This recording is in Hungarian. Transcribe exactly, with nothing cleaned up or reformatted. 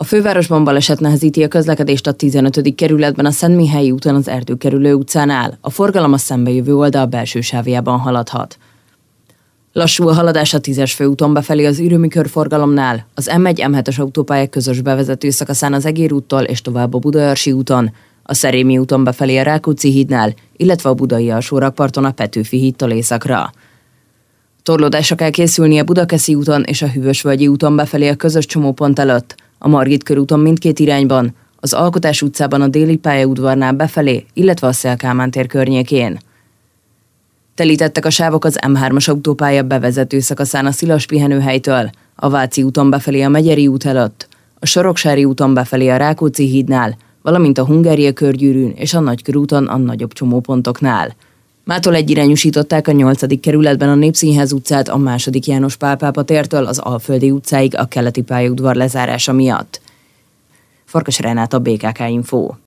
A fővárosban baleset nehezíti a közlekedést a tizenötödik kerületben a Szentmihályi úton az Erdőkerülő utcánál. A forgalom a szembejövő oldal belső sávjában haladhat. Lassú a haladás a tízes főúton befelé az ürömi körforgalomnál, az M egy M hetes autópályák közös bevezető szakaszán az Egér úttól és tovább a Budaörsi úton, a Szerémi úton befelé a Rákóczi hídnál, illetve a budai alsórakparton a Petőfi hídtól északra. Torlódásra kell készülni a Budakeszi úton és a Hűvösvölgyi úton befelé a közös csomópont előtt, a Margit körúton mindkét irányban, az Alkotás utcában a Déli pályaudvarnál befelé, illetve a Széll-Kálmán tér környékén. Telítettek a sávok az M hármas autópálya bevezető szakaszán a Szilas pihenőhelytől, a Váci úton befelé a Megyeri út előtt, a Soroksári úton befelé a Rákóczi hídnál, valamint a Hungária körgyűrűn és a Nagykörúton a nagyobb csomópontoknál. Mától egyirányosították a nyolcadik kerületben a Népszínház utcát a második János Pál pápa tértől az Alföldi utcáig a keleti pályaudvar lezárása miatt. Farkas Renáta, bé ká ká Info.